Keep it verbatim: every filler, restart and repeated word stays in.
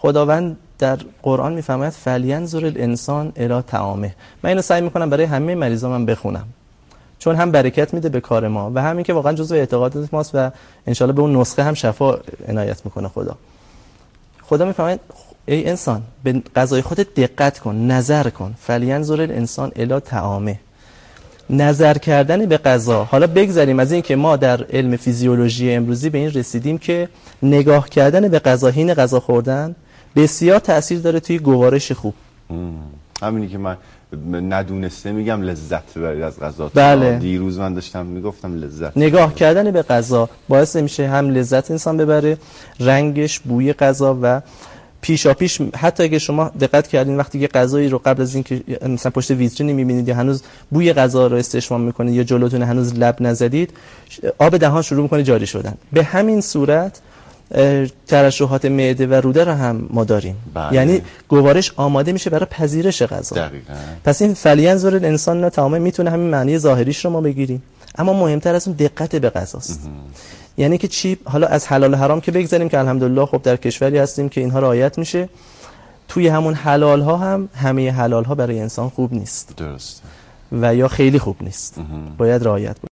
خداوند در قرآن میفرماید فلینظر الانسان الی طعامه. من اینو سعی میکنم برای همه مریضا من بخونم، چون هم برکت میده به کار ما و همین که واقعا جزء اعتقادات ماست و انشالله به اون نسخه هم شفا عنایت میکنه خدا. خدا میفرماید ای انسان به غذای خودت دقت کن، نظر کن. فلینظر الانسان الی طعامه. نظر کردن به غذا. حالا بگذاریم از این که ما در علم فیزیولوژی امروزی به این رسیدیم که نگاه کردن به غذا، حین غذا خوردن بسیار تأثیر داره توی گوارش خوب. همینی که من ندونسته میگم لذت ببرید از غذا. بله. دیروز من داشتم میگفتم لذت. نگاه کردن به غذا باعث میشه هم لذت انسان ببره، رنگش، بوی غذا و پیشا پیش حتی اگه شما دقت کردین وقتی که غذایی رو قبل از اینکه مثلا پشت ویترینی میبینید یا هنوز بوی غذا رو استشمام میکنید یا جلوتون هنوز لب نزدید، آب دهان شروع میکنه جاری شدن. به همین صورت ترشحات معده و روده رو هم ما داریم. بله. یعنی گوارش آماده میشه برای پذیرش غذا. دقیقاً. پس این فلینظر الانسان نه تمام میتونه همین معنی ظاهریش رو ما بگیریم، اما مهمتر از اون دقت به غذاست. یعنی که چی؟ حالا از حلال و حرام که بگذاریم که الحمدلله خب در کشوری هستیم که اینها رعایت میشه، توی همون حلال ها هم همه حلال ها برای انسان خوب نیست. درسته. و یا خیلی خوب نیست. باید رعایت